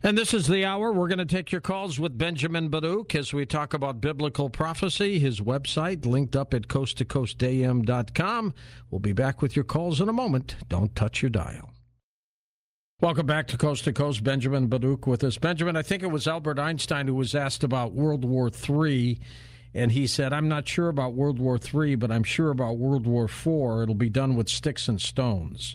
And this is the hour. We're going to take your calls with Benjamin Baruch as we talk about biblical prophecy. His website linked up at coasttocoastam.com. We'll be back with your calls in a moment. Don't touch your dial. Welcome back to Coast to Coast. Benjamin Baruch with us. Benjamin, I think it was Albert Einstein who was asked about World War III, and he said, I'm not sure about World War III, but I'm sure about World War IV. It'll be done with sticks and stones.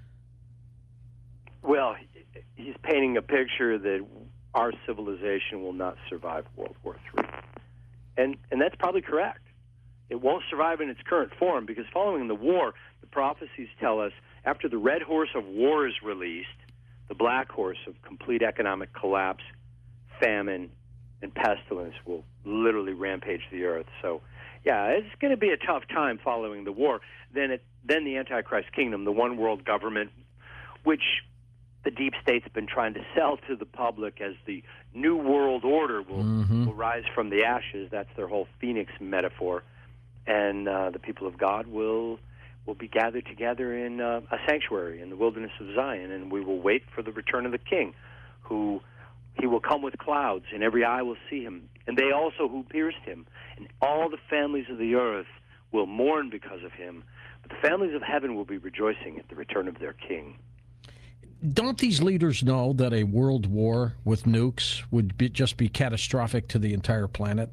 Well, he's painting a picture that our civilization will not survive World War III. And that's probably correct. It won't survive in its current form because following the war, the prophecies tell us after the red horse of war is released, the black horse of complete economic collapse, famine, and pestilence will literally rampage the earth. So, yeah, it's going to be a tough time following the war. Then the Antichrist kingdom, the one world government, which the deep state's been trying to sell to the public as the new world order will rise from the ashes. That's their whole phoenix metaphor. And the people of God will be gathered together in a sanctuary in the wilderness of Zion, and we will wait for the return of the King, who he will come with clouds, and every eye will see him, and they also who pierced him. And all the families of the earth will mourn because of him, but the families of heaven will be rejoicing at the return of their King. Don't these leaders know that a world war with nukes would just be catastrophic to the entire planet?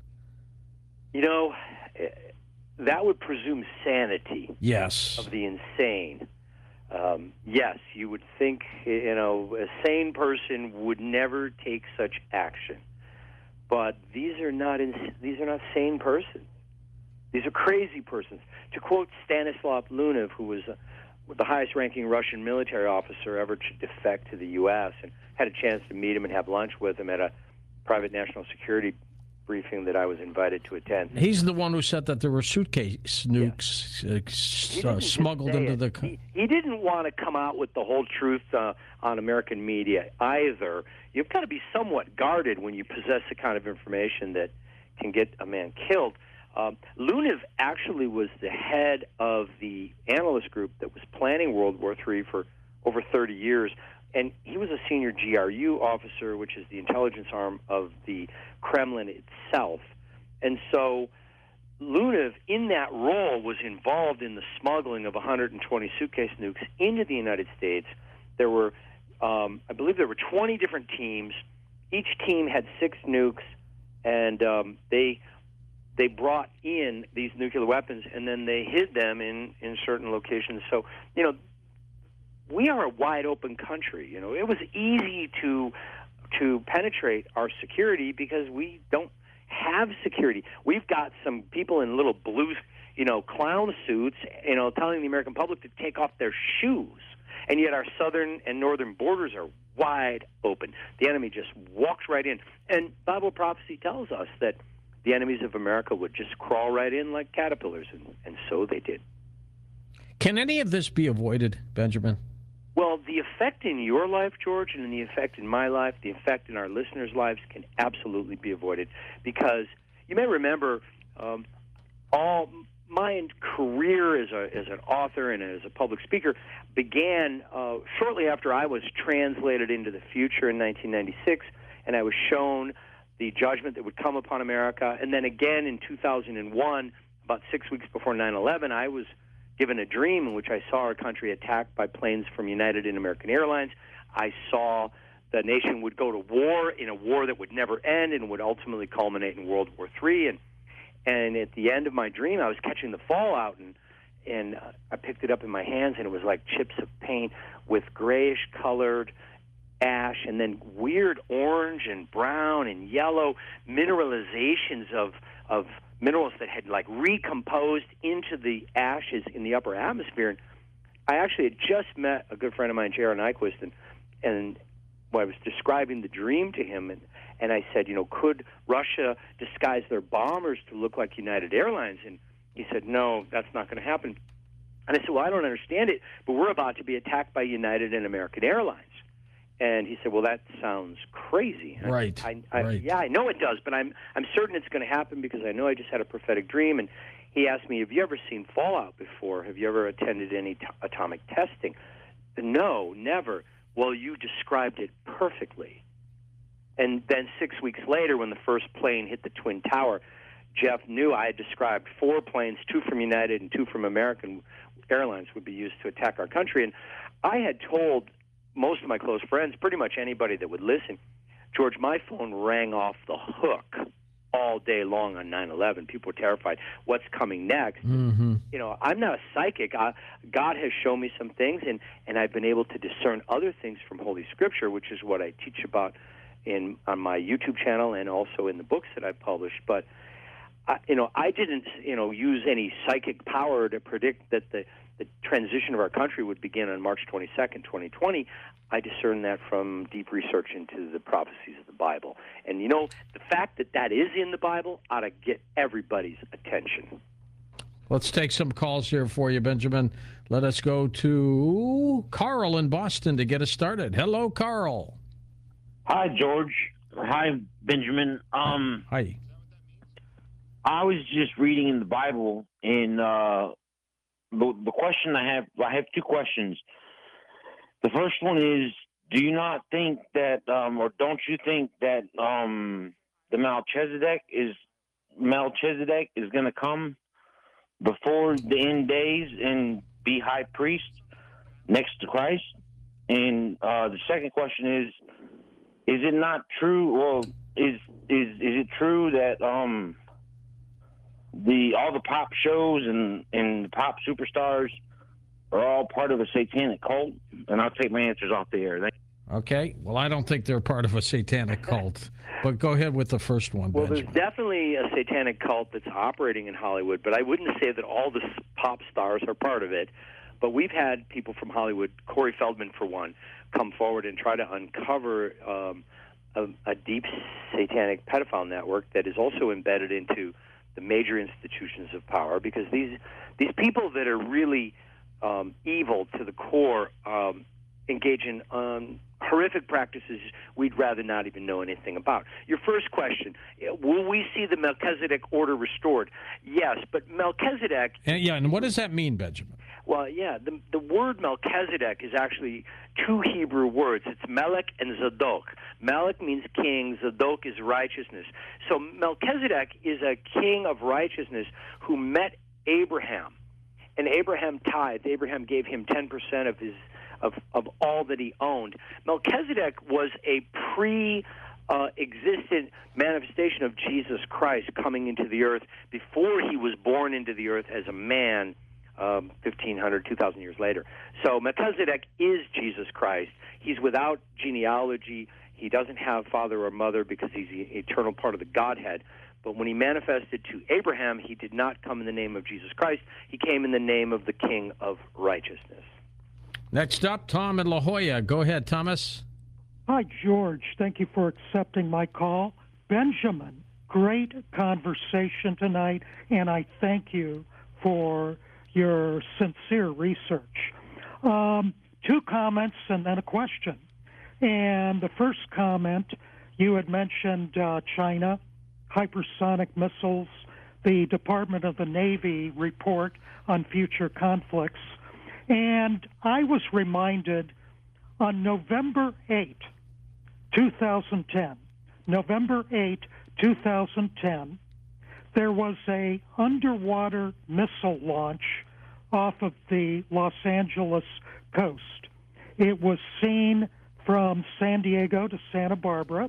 You know, that would presume sanity. Yes. Of the insane. Yes, you would think, a sane person would never take such action. But these are not sane persons. These are crazy persons. To quote Stanislav Lunev, who was the highest-ranking Russian military officer ever to defect to the U.S., and had a chance to meet him and have lunch with him at a private national security briefing that I was invited to attend. He's the one who said that there were suitcase nukes smuggled into the... He didn't want to come out with the whole truth on American media either. You've got to be somewhat guarded when you possess the kind of information that can get a man killed. Lunev actually was the head of the analyst group that was planning World War III for over 30 years, and he was a senior GRU officer, which is the intelligence arm of the Kremlin itself. And so Lunev, in that role, was involved in the smuggling of 120 suitcase nukes into the United States. There were, I believe there were 20 different teams. Each team had 6 nukes, and they brought in these nuclear weapons, and then they hid them in certain locations. So, we are a wide-open country. It was easy to penetrate our security because we don't have security. We've got some people in little blue, clown suits, telling the American public to take off their shoes. And yet our southern and northern borders are wide open. The enemy just walks right in. And Bible prophecy tells us that the enemies of America would just crawl right in like caterpillars, and so they did. Can any of this be avoided, Benjamin? Well, the effect in your life, George, and the effect in my life, the effect in our listeners' lives can absolutely be avoided because you may remember all my career as an author and as a public speaker began shortly after I was translated into the future in 1996, and I was shown the judgment that would come upon America. And then again in 2001, about 6 weeks before 9/11, I was given a dream in which I saw our country attacked by planes from United and American Airlines. I saw the nation would go to war in a war that would never end and would ultimately culminate in World War III. And at the end of my dream, I was catching the fallout, and I picked it up in my hands, and it was like chips of paint with grayish-colored ash and then weird orange and brown and yellow mineralizations of minerals that had recomposed into the ashes in the upper atmosphere. And I actually had just met a good friend of mine, Jaron Nyquist, and I was describing the dream to him, and I said, could Russia disguise their bombers to look like United Airlines? And he said, no, that's not going to happen. And I said, well, I don't understand it, but we're about to be attacked by United and American Airlines. And he said, well, that sounds crazy. Right. Right. Yeah, I know it does, but I'm certain it's going to happen because I know I just had a prophetic dream. And he asked me, have you ever seen fallout before? Have you ever attended any atomic testing? No, never. Well, you described it perfectly. And then 6 weeks later, when the first plane hit the Twin Tower, Jeff knew I had described 4 planes, 2 from United and 2 from American Airlines, would be used to attack our country. And I had told most of my close friends, pretty much anybody that would listen, George, my phone rang off the hook all day long on 9/11. People were terrified. What's coming next? Mm-hmm. You know, I'm not a psychic. God has shown me some things, and I've been able to discern other things from Holy Scripture, which is what I teach about on my YouTube channel and also in the books that I've published. But I didn't use any psychic power to predict that the transition of our country would begin on March 22nd, 2020. I discerned that from deep research into the prophecies of the Bible. And, the fact that that is in the Bible ought to get everybody's attention. Let's take some calls here for you, Benjamin. Let us go to Carl in Boston to get us started. Hello, Carl. Hi, George. Hi, Benjamin. Hi. I was just reading in the Bible, and the question I have 2 questions. The first one is, do you not think that, or don't you think that the Melchizedek is going to come before the end days and be high priest next to Christ? And the second question is it not true? Well, is it true that all the pop shows and the pop superstars are all part of a satanic cult? And I'll take my answers off the air. Okay. Well, I don't think they're part of a satanic cult. But go ahead with the first one, Well, Benjamin. there's definitely a satanic cult that's operating in Hollywood, but I wouldn't say that all the pop stars are part of it. But we've had people from Hollywood, Corey Feldman for one, come forward and try to uncover a deep satanic pedophile network that is also embedded into the major institutions of power, because these people that are really evil to the core engage in horrific practices we'd rather not even know anything about. Your first question, will we see the Melchizedek order restored? Yes, but Melchizedek... And what does that mean, Benjamin? Well, yeah, the word Melchizedek is actually 2 Hebrew words. It's Melech and Zadok. Melech means king, Zadok is righteousness. So Melchizedek is a king of righteousness who met Abraham, and Abraham tithed. Abraham gave him 10% of his of all that he owned. Melchizedek was a pre-existent manifestation of Jesus Christ coming into the earth before he was born into the earth as a man 1,500, 2,000 years later. So Melchizedek is Jesus Christ. He's without genealogy. He doesn't have father or mother because he's the eternal part of the Godhead. But when he manifested to Abraham, he did not come in the name of Jesus Christ. He came in the name of the King of Righteousness. Next up, Tom in La Jolla. Go ahead, Thomas. Hi, George. Thank you for accepting my call. Benjamin, great conversation tonight, and I thank you for your sincere research. 2 comments and then a question. And the first comment, you had mentioned China, hypersonic missiles, the Department of the Navy report on future conflicts. And I was reminded on November 8, 2010, November 8, 2010, there was a underwater missile launch off of the Los Angeles coast. It was seen from San Diego to Santa Barbara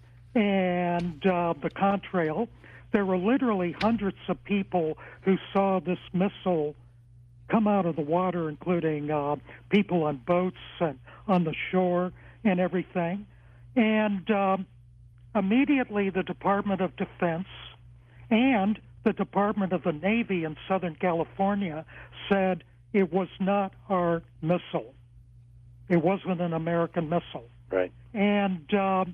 and the contrail. There were literally hundreds of people who saw this missile come out of the water, including people on boats and on the shore and everything. And immediately the Department of Defense and the Department of the Navy in Southern California said it was not our missile. It wasn't an American missile. Right. And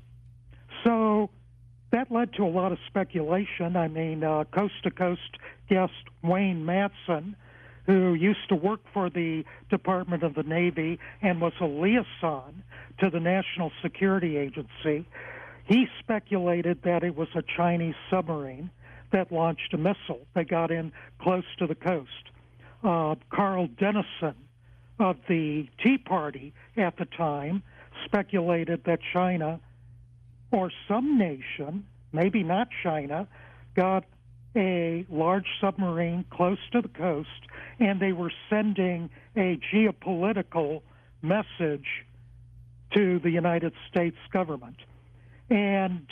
so that led to a lot of speculation. I mean, coast-to-coast guest Wayne Matson, who used to work for the Department of the Navy and was a liaison to the National Security Agency, he speculated that it was a Chinese submarine that launched a missile. They got in close to the coast. Carl Denison of the Tea Party at the time speculated that China or some nation, maybe not China, got a large submarine close to the coast, and they were sending a geopolitical message to the United States government. And,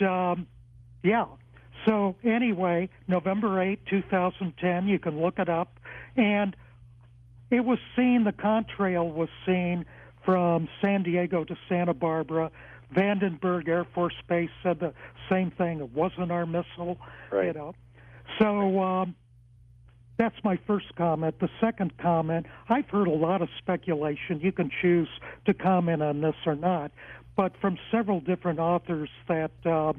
so anyway, November 8, 2010, you can look it up, and it was seen, the contrail was seen from San Diego to Santa Barbara. Vandenberg Air Force Base said the same thing. It wasn't our missile, Right. So that's my first comment. The second comment, I've heard a lot of speculation. You can choose to comment on this or not, but from several different authors that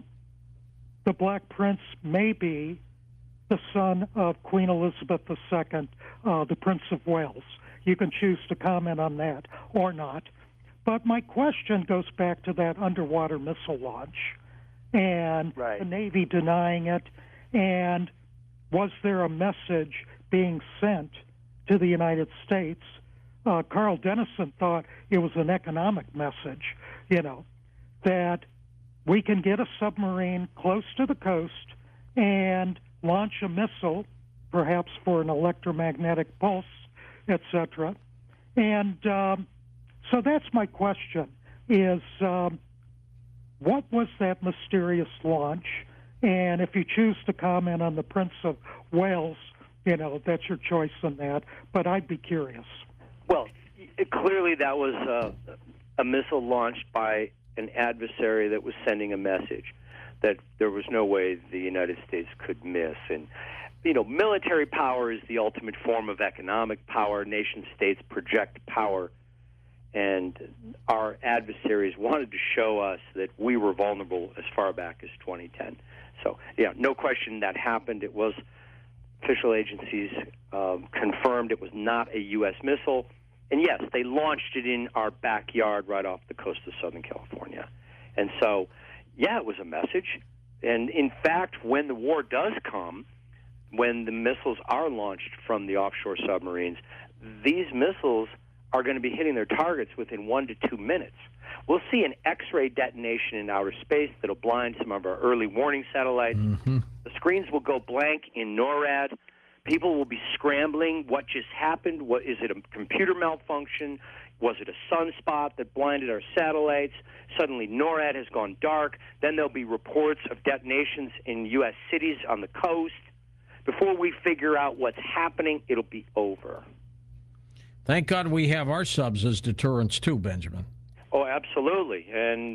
the Black Prince may be the son of Queen Elizabeth II, the Prince of Wales. You can choose to comment on that or not. But my question goes back to that underwater missile launch and the Navy denying it. And was there a message being sent to the United States? Carl Denison thought it was an economic message, that we can get a submarine close to the coast and launch a missile, perhaps for an electromagnetic pulse, etc. And so that's my question, is what was that mysterious launch? And if you choose to comment on the Prince of Wales, that's your choice on that, but I'd be curious. Well, clearly that was a missile launched by an adversary that was sending a message that there was no way the United States could miss. And, military power is the ultimate form of economic power. Nation-states project power. And our adversaries wanted to show us that we were vulnerable as far back as 2010. So, no question that happened. It was official agencies confirmed it was not a U.S. missile. And yes, they launched it in our backyard right off the coast of Southern California. And so, it was a message. And in fact, when the war does come, when the missiles are launched from the offshore submarines, these missiles are going to be hitting their targets within 1 to 2 minutes. We'll see an X-ray detonation in outer space that'll blind some of our early warning satellites. Mm-hmm. The screens will go blank in NORAD. People will be scrambling. What just happened? Is it a computer malfunction? Was it a sunspot that blinded our satellites? Suddenly NORAD has gone dark. Then there'll be reports of detonations in U.S. cities on the coast. Before we figure out what's happening, it'll be over. Thank God we have our subs as deterrents too, Benjamin. Oh, absolutely. And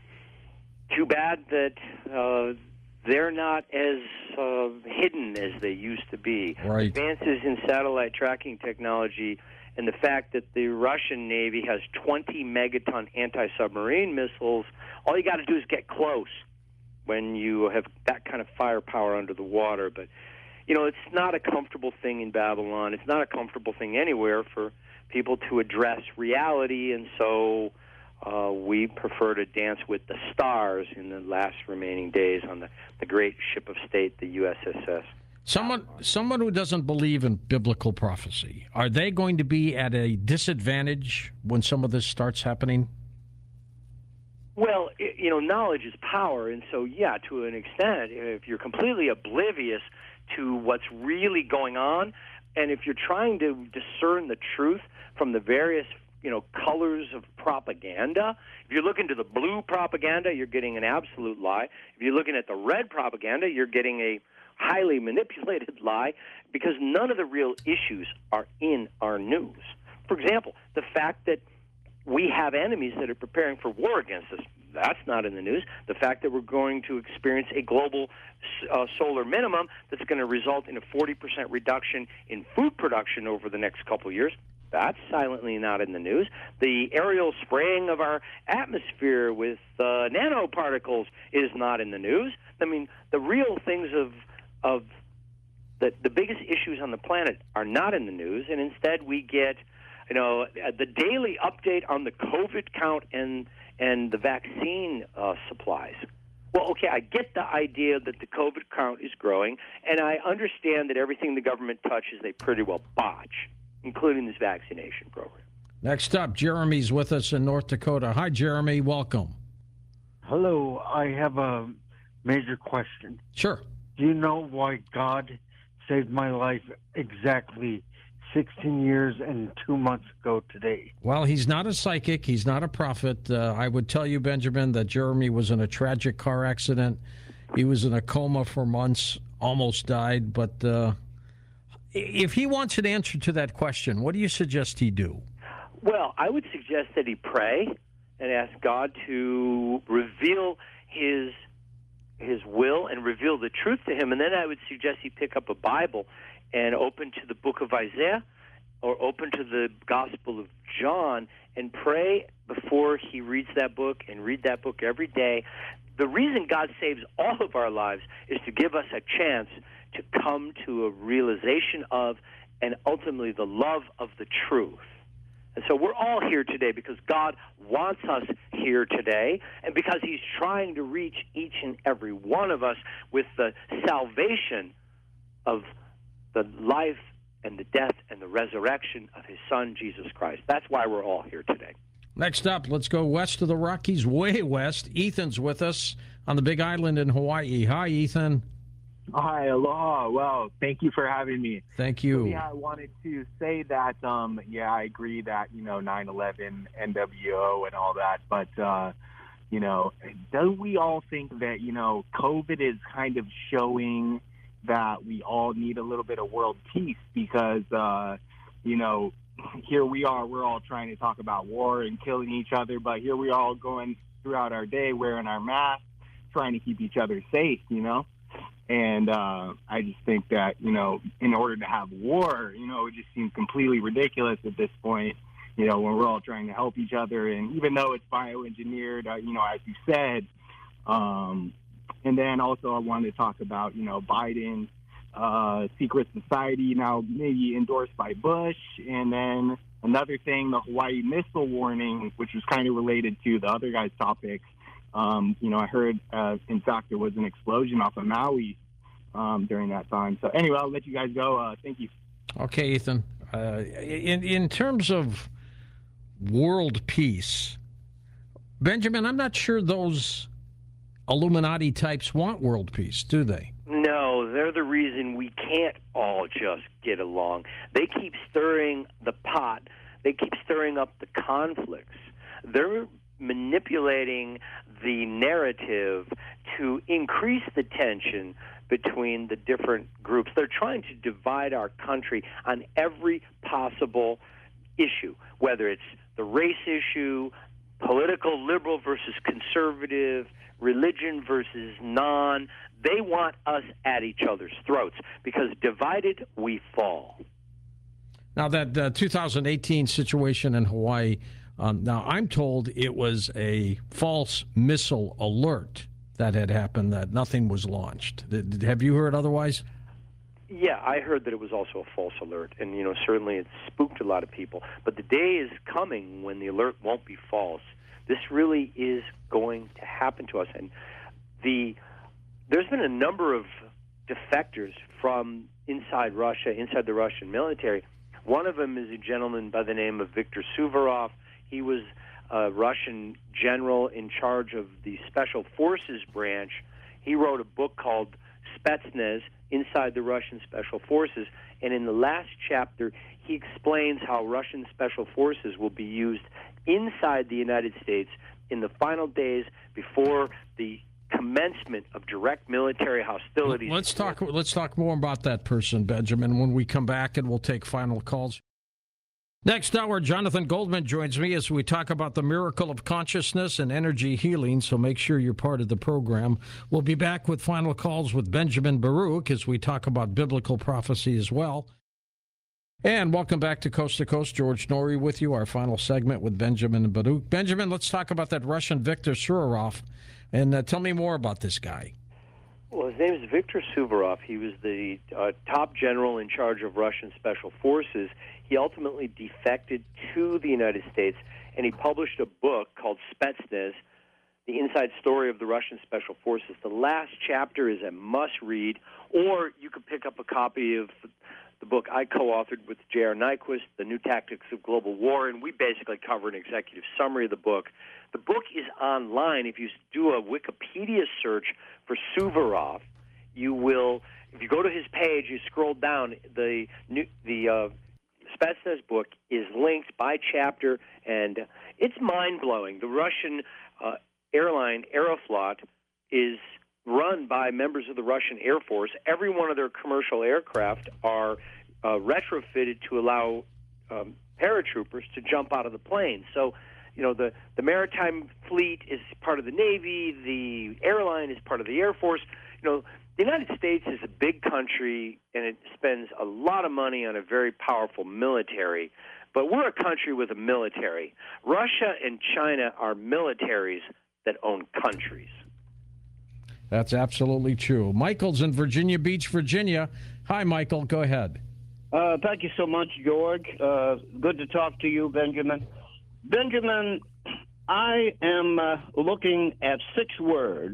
too bad that they're not as hidden as they used to be. Right. Advances in satellite tracking technology and the fact that the Russian Navy has 20 megaton anti-submarine missiles, all you got to do is get close when you have that kind of firepower under the water. But, it's not a comfortable thing in Babylon. It's not a comfortable thing anywhere for people to address reality, and so we prefer to dance with the stars in the last remaining days on the great ship of state, the USS. Someone who doesn't believe in biblical prophecy, are they going to be at a disadvantage when some of this starts happening? Well, knowledge is power, and so, to an extent, if you're completely oblivious to what's really going on, and if you're trying to discern the truth from the various colors of propaganda. If you're looking to the blue propaganda, you're getting an absolute lie. If you're looking at the red propaganda, you're getting a highly manipulated lie, because none of the real issues are in our news. For example, the fact that we have enemies that are preparing for war against us, that's not in the news. The fact that we're going to experience a global solar minimum that's going to result in a 40% reduction in food production over the next couple of years, that's silently not in the news. The aerial spraying of our atmosphere with nanoparticles is not in the news. I mean, the real things of the biggest issues on the planet are not in the news, and instead we get, the daily update on the COVID count and the vaccine supplies. Well, okay, I get the idea that the COVID count is growing, and I understand that everything the government touches they pretty well botch, including this vaccination program. Next up, Jeremy's with us in North Dakota. Hi, Jeremy. Welcome. Hello, I have a major question. Sure. Do you know why God saved my life exactly 16 years and 2 months ago today? Well, he's not a psychic. He's not a prophet. I would tell you, Benjamin, that Jeremy was in a tragic car accident. He was in a coma for months, almost died. But if he wants an answer to that question, what do you suggest he do? Well, I would suggest that he pray and ask God to reveal his will and reveal the truth to him. And then I would suggest he pick up a Bible and open to the book of Isaiah or open to the Gospel of John and pray before he reads that book and read that book every day. The reason God saves all of our lives is to give us a chance to come to a realization of and ultimately the love of the truth. And so we're all here today because God wants us here today and because he's trying to reach each and every one of us with the salvation of the life and the death and the resurrection of his son, Jesus Christ. That's why we're all here today. Next up, let's go west of the Rockies, way west. Ethan's with us on the Big Island in Hawaii. Hi, Ethan. Hi, aloha. Well, thank you for having me. Thank you. Yeah, I wanted to say that, I agree that, 9/11, NWO and all that, but, don't we all think that, COVID is kind of showing that we all need a little bit of world peace because, here we are, we're all trying to talk about war and killing each other, but here we are all going throughout our day wearing our masks, trying to keep each other safe, And I just think that, in order to have war, it just seems completely ridiculous at this point, when we're all trying to help each other. And even though it's bioengineered, as you said, and then also I wanted to talk about, Biden's secret society now maybe endorsed by Bush. And then another thing, the Hawaii missile warning, which was kind of related to the other guy's topic. I heard, in fact, there was an explosion off of Maui during that time. So anyway, I'll let you guys go. Thank you. Okay, Ethan. In terms of world peace, Benjamin, I'm not sure those Illuminati types want world peace, do they? No, they're the reason we can't all just get along. They keep stirring the pot. They keep stirring up the conflicts. They're manipulating the narrative to increase the tension between the different groups. They're trying to divide our country on every possible issue, whether it's the race issue, political liberal versus conservative, religion versus non. They want us at each other's throats because divided we fall. Now, that 2018 situation in Hawaii, now I'm told it was a false missile alert that had happened, that nothing was launched. Have you heard otherwise? Yeah, I heard that it was also a false alert, and certainly it spooked a lot of people. But the day is coming when the alert won't be false. This really is going to happen to us, and there's been a number of defectors from inside Russia, inside the Russian military. One of them is a gentleman by the name of Viktor Suvorov. He was a Russian general in charge of the Special Forces branch. He wrote a book called Spetsnaz, Inside the Russian Special Forces, and in the last chapter, he explains how Russian Special Forces will be used inside the United States in the final days before the commencement of direct military hostilities. Let's talk more about that person, Benjamin, when we come back, and we'll take final calls. Next hour, Jonathan Goldman joins me as we talk about the miracle of consciousness and energy healing, so make sure you're part of the program. We'll be back with final calls with Benjamin Baruch as we talk about biblical prophecy as well. And welcome back to Coast, George Noory with you, our final segment with Benjamin Baruch. Benjamin, let's talk about that Russian Viktor Suvorov, and tell me more about this guy. Well, his name is Viktor Suvorov. He was the top general in charge of Russian Special Forces. He ultimately defected to the United States, and he published a book called Spetsnaz, The Inside Story of the Russian Special Forces. The last chapter is a must-read, or you could pick up a copy of the book I co-authored with J.R. Nyquist, The New Tactics of Global War, and we basically cover an executive summary of the book. The book is online. If you do a Wikipedia search for Suvorov, you will, if you go to his page, you scroll down, the Spetsnaz book is linked by chapter, and it's mind-blowing. The Russian airline Aeroflot is run by members of the Russian Air Force. Every one of their commercial aircraft are retrofitted to allow paratroopers to jump out of the plane. So, you know, the maritime fleet is part of the Navy, the airline is part of the Air Force. You know, the United States is a big country, and it spends a lot of money on a very powerful military. But we're a country with a military. Russia and China are militaries that own countries. That's absolutely true. Michael's in Virginia Beach, Virginia. Hi, Michael. Go ahead. Thank you so much, George. Good to talk to you, Benjamin. Benjamin, I am looking at 6 words,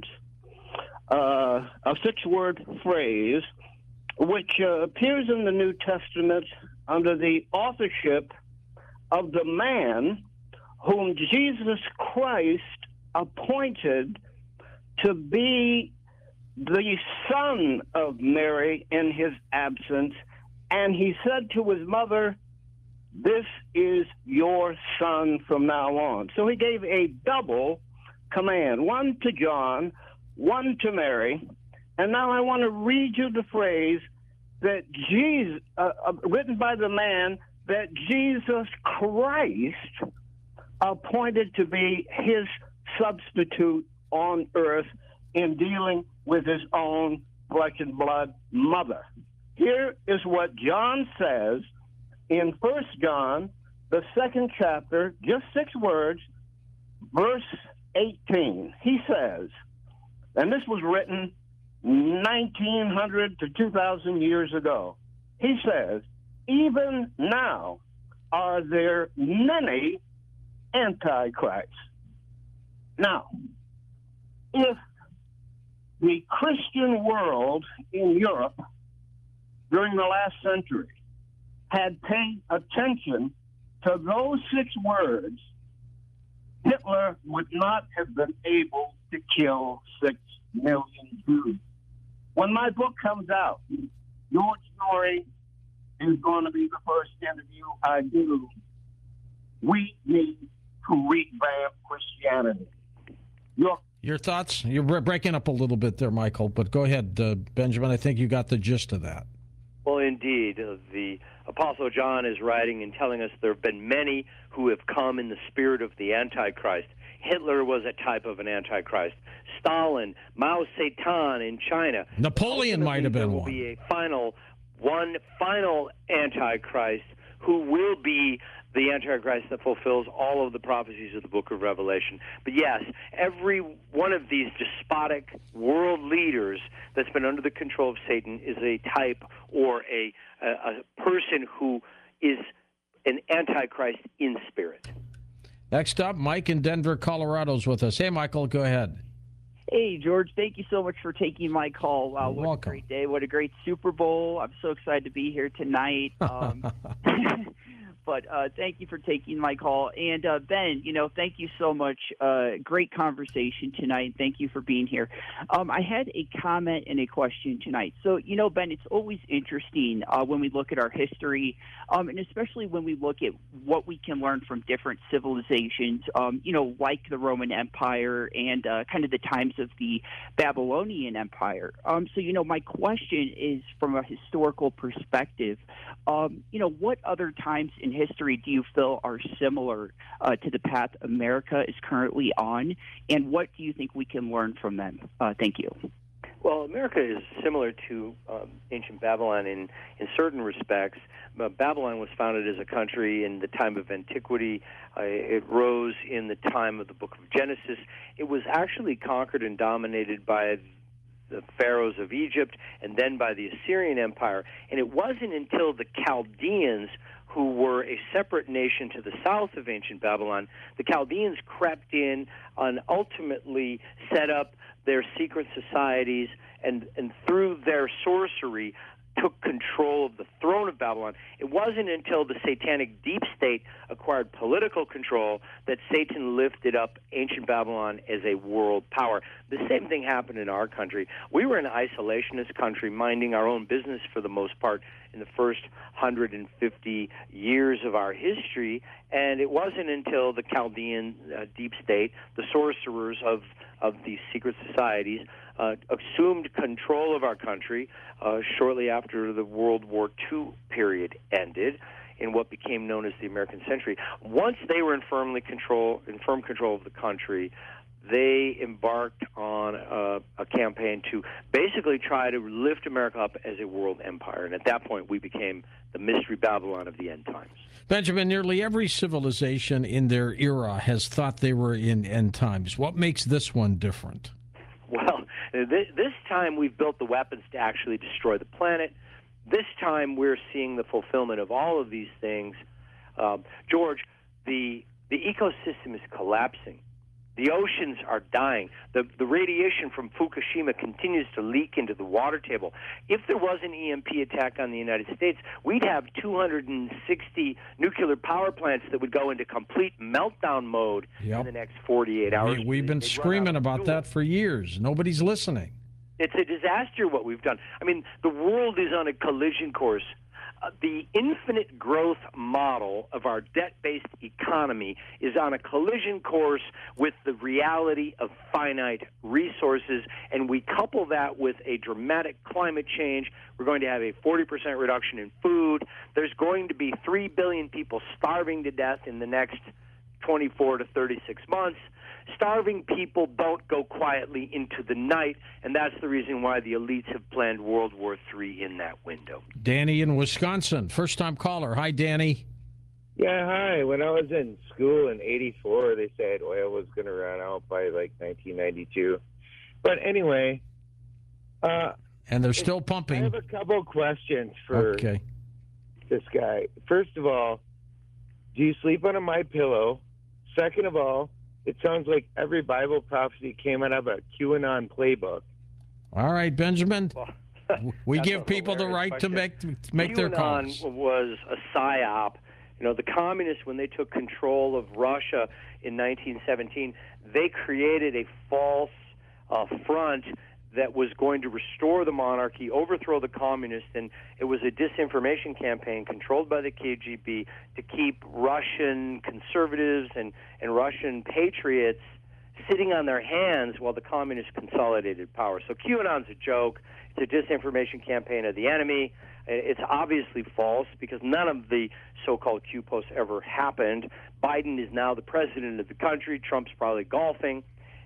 a 6-word phrase, which appears in the New Testament under the authorship of the man whom Jesus Christ appointed to be the son of Mary in his absence. And he said to his mother, "This is your son from now on." So he gave a double command, one to John, one to Mary. And now I want to read you the phrase that Jesus, written by the man that Jesus Christ appointed to be his substitute on earth in dealing with his own flesh and blood mother. Here is what John says in 1 John, the 2nd chapter, just 6 words, verse 18. He says, and this was written 1900 to 2000 years ago. He says, "Even now are there many antichrists." Now, if the Christian world in Europe during the last century had paid attention to those 6 words, Hitler would not have been able to kill 6 million Jews. When my book comes out, your story is going to be the first interview I do. We need to revamp Christianity. Your thoughts? You're breaking up a little bit there, Michael, but go ahead, Benjamin. I think you got the gist of that. Well, indeed. The Apostle John is writing and telling us there have been many who have come in the spirit of the Antichrist. Hitler was a type of an Antichrist. Stalin, Mao Zedong in China. Napoleon might have been one. There will be one final Antichrist who will be the Antichrist that fulfills all of the prophecies of the book of Revelation. But yes, every one of these despotic world leaders that's been under the control of Satan is a type or a person who is an Antichrist in spirit. Next up, Mike in Denver, Colorado's with us. Hey, Michael, go ahead. Hey, George, thank you so much for taking my call. Wow, what welcome. a great day. What a great Super Bowl. I'm so excited to be here tonight. But thank you for taking my call. And Ben, thank you so much. Great conversation tonight. Thank you for being here. I had a comment and a question tonight. So, Ben, it's always interesting when we look at our history, and especially when we look at what we can learn from different civilizations, like the Roman Empire and kind of the times of the Babylonian Empire. So, my question is from a historical perspective, what other times in history do you feel are similar to the path America is currently on, and what do you think we can learn from them? Thank you. Well, America is similar to ancient Babylon in certain respects. Babylon was founded as a country in the time of antiquity. It rose in the time of the book of Genesis. It was actually conquered and dominated by the pharaohs of Egypt and then by the Assyrian Empire. And it wasn't until the Chaldeans, who were a separate nation to the south of ancient Babylon, the Chaldeans crept in and ultimately set up their secret societies, and through their sorcery took control of the throne of Babylon. It wasn't until the satanic deep state acquired political control that Satan lifted up ancient Babylon as a world power. The same thing happened in our country. We were an isolationist country, minding our own business for the most part in the first 150 years of our history, and it wasn't until the Chaldean deep state, the sorcerers of these secret societies, assumed control of our country shortly after the World War II period ended, in what became known as the American century. Once they were in firm control of the country, they embarked on a campaign to basically try to lift America up as a world empire. And at that point, we became the Mystery Babylon of the end times. Benjamin, nearly every civilization in their era has thought they were in end times. What makes this one different? Well, this time we've built the weapons to actually destroy the planet. This time we're seeing the fulfillment of all of these things. George, the ecosystem is collapsing. The oceans are dying. The radiation from Fukushima continues to leak into the water table. If there was an EMP attack on the United States, we'd have 260 nuclear power plants that would go into complete meltdown mode in the next 48 hours. We've been screaming about that for years. Nobody's listening. It's a disaster what we've done. I mean, the world is on a collision course. The infinite growth model of our debt-based economy is on a collision course with the reality of finite resources, and we couple that with a dramatic climate change. We're going to have a 40% reduction in food. There's going to be 3 billion people starving to death in the next 24 to 36 months. Starving people don't go quietly into the night, and that's the reason why the elites have planned World War III in that window. Danny in Wisconsin, first-time caller. Hi, Danny. Yeah, hi. When I was in school in '84, they said oil was going to run out by like 1992. But anyway. And they're still pumping. I have a couple questions for this guy. First of all, do you sleep on a MyPillow? Second of all, it sounds like every Bible prophecy came out of a QAnon playbook. All right, Benjamin. We give people the right to make their calls. QAnon was a psyop. You know, the communists, when they took control of Russia in 1917, they created a false front that was going to restore the monarchy, overthrow the communists, and it was a disinformation campaign controlled by the KGB to keep Russian conservatives and Russian patriots sitting on their hands while the communists consolidated power. So QAnon's a joke. It's a disinformation campaign of the enemy. It's obviously false because none of the so-called Q posts ever happened. Biden is now the president of the country. Trump's probably golfing.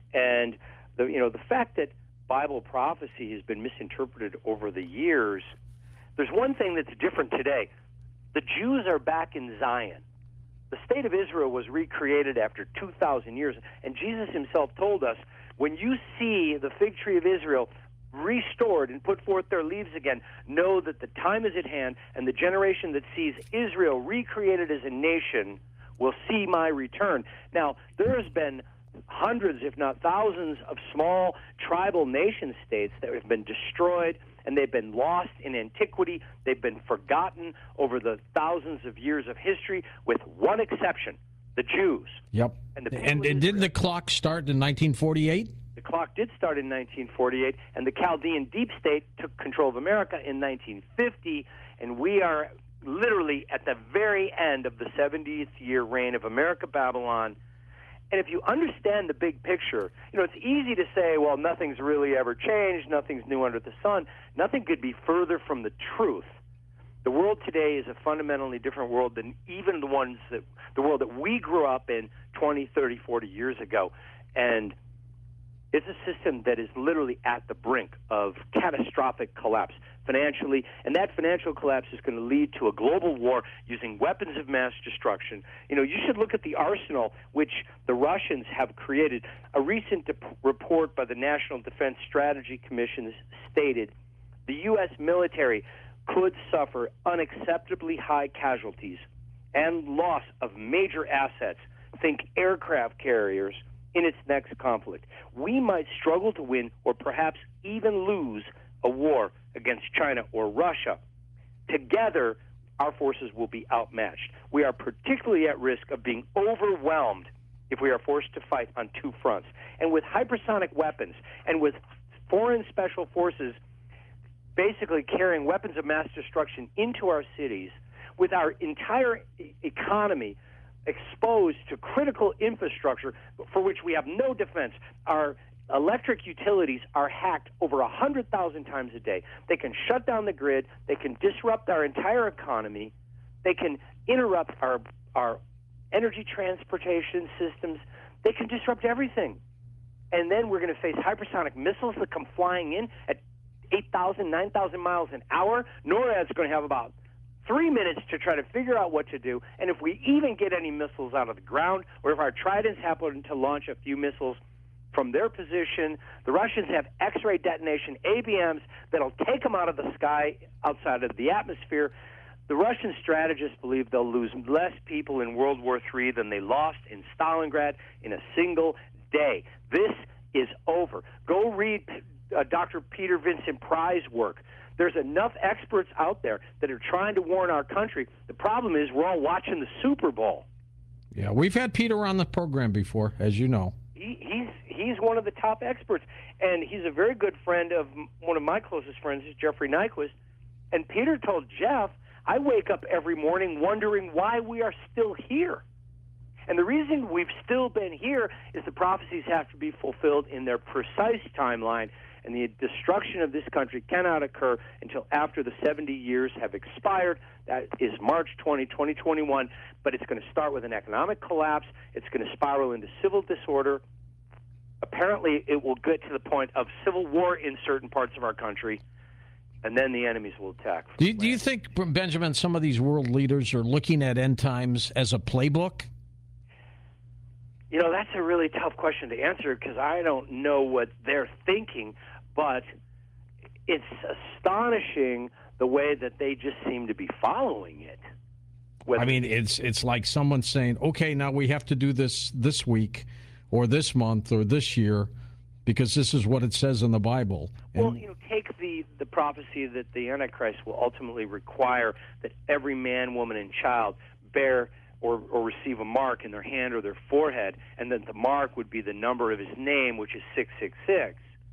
And the fact that Bible prophecy has been misinterpreted over the years, there's one thing that's different today. The Jews are back in Zion. The state of Israel was recreated after 2,000 years, and Jesus himself told us, when you see the fig tree of Israel restored and put forth their leaves again, know that the time is at hand, and the generation that sees Israel recreated as a nation will see my return. Now, there has been hundreds, if not thousands, of small tribal nation states that have been destroyed, and they've been lost in antiquity. They've been forgotten over the thousands of years of history, with one exception, the Jews. Yep. And didn't the clock start in 1948? The clock did start in 1948, and the Chaldean deep state took control of America in 1950, and we are literally at the very end of the 70th year reign of America Babylon. And if you understand the big picture, it's easy to say, well, nothing's really ever changed, nothing's new under the sun. Nothing could be further from the truth. The world today is a fundamentally different world than even the world that we grew up in 20, 30, 40 years ago. And it's a system that is literally at the brink of catastrophic collapse financially, and that financial collapse is going to lead to a global war using weapons of mass destruction. You should look at the arsenal which the Russians have created. A recent report by the National Defense Strategy Commission stated the U.S. military could suffer unacceptably high casualties and loss of major assets, think aircraft carriers, in its next conflict. We might struggle to win or perhaps even lose a war against China or Russia, together our forces will be outmatched. We are particularly at risk of being overwhelmed if we are forced to fight on two fronts. And with hypersonic weapons and with foreign special forces basically carrying weapons of mass destruction into our cities, with our entire economy exposed to critical infrastructure for which we have no defense. Our electric utilities are hacked over 100,000 times a day. They can shut down the grid. They can disrupt our entire economy. They can interrupt our energy transportation systems. They can disrupt everything. And then we're going to face hypersonic missiles that come flying in at 8,000, 9,000 miles an hour. NORAD's going to have about 3 minutes to try to figure out what to do. And if we even get any missiles out of the ground, or if our Tridents happen to launch a few missiles from their position, the Russians have X-ray detonation ABMs that'll take them out of the sky outside of the atmosphere. The Russian strategists believe they'll lose less people in World War III than they lost in Stalingrad in a single day. This is over. Go read Dr. Peter Vincent Pry's work. There's enough experts out there that are trying to warn our country. The problem is we're all watching the Super Bowl. Yeah, we've had Peter on the program before, as you know. He's one of the top experts, and he's a very good friend of one of my closest friends, is Jeffrey Nyquist. And Peter told Jeff, I wake up every morning wondering why we are still here. And the reason we've still been here is the prophecies have to be fulfilled in their precise timeline, and the destruction of this country cannot occur until after the 70 years have expired. That is March 2021, but it's going to start with an economic collapse. It's going to spiral into civil disorder. Apparently, it will get to the point of civil war in certain parts of our country, and then the enemies will attack. Do you think, Benjamin, some of these world leaders are looking at end times as a playbook? You know, that's a really tough question to answer because I don't know what they're thinking, but it's astonishing the way that they just seem to be following it. I mean, it's like someone saying, okay, now we have to do this week or this month or this year because this is what it says in the Bible. Well, take the prophecy that the Antichrist will ultimately require that every man, woman, and child bear or receive a mark in their hand or their forehead, and that the mark would be the number of his name, which is 666.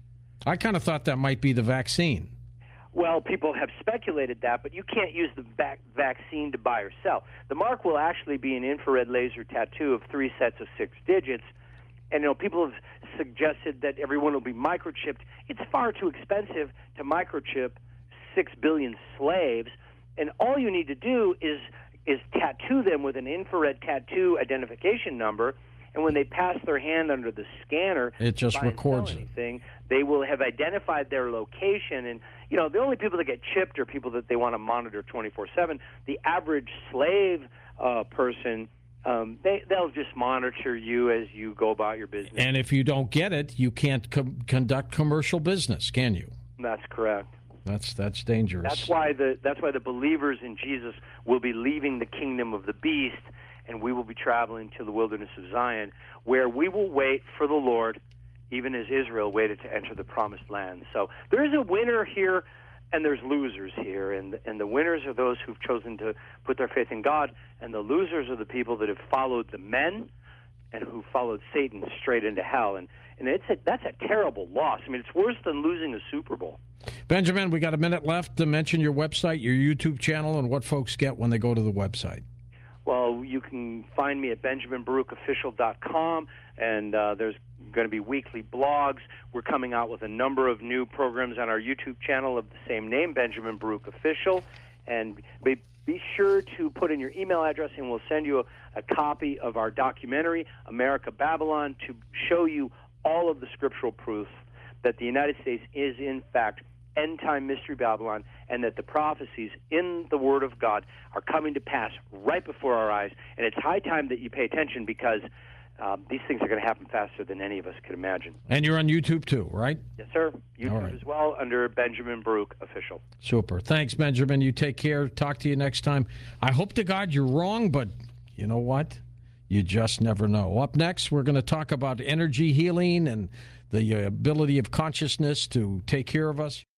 I kind of thought that might be the vaccine. Well, people have speculated that, but you can't use the vaccine to buy or sell. The mark will actually be an infrared laser tattoo of 3 sets of 6 digits. And, people have suggested that everyone will be microchipped. It's far too expensive to microchip 6 billion slaves. And all you need to do is tattoo them with an infrared tattoo identification number, and when they pass their hand under the scanner, it just records anything, they will have identified their location. And the only people that get chipped are people that they want to monitor 24/7. The average slave person, they'll just monitor you as you go about your business. And if you don't get it, you can't conduct commercial business, can you? That's correct. That's dangerous. That's why the believers in Jesus will be leaving the kingdom of the beast, and we will be traveling to the wilderness of Zion, where we will wait for the Lord, even as Israel waited to enter the promised land. So there is a winner here, and there's losers here, and the winners are those who've chosen to put their faith in God, and the losers are the people that have followed the men and who followed Satan straight into hell. And that's a terrible loss. I mean, it's worse than losing a Super Bowl. Benjamin, we got a minute left to mention your website, your YouTube channel, and what folks get when they go to the website. Well, you can find me at BenjaminBaruchOfficial.com, and there's going to be weekly blogs. We're coming out with a number of new programs on our YouTube channel of the same name, Benjamin Baruch Official. And be sure to put in your email address, and we'll send you a copy of our documentary, America Babylon, to show you all of the scriptural proofs that the United States is, in fact, end-time mystery Babylon, and that the prophecies in the Word of God are coming to pass right before our eyes. And it's high time that you pay attention because these things are going to happen faster than any of us could imagine. And you're on YouTube too, right? Yes, sir. YouTube as well, under Benjamin Baruch Official. Super. Thanks, Benjamin. You take care. Talk to you next time. I hope to God you're wrong, but you know what? You just never know. Up next, we're going to talk about energy healing and the ability of consciousness to take care of us.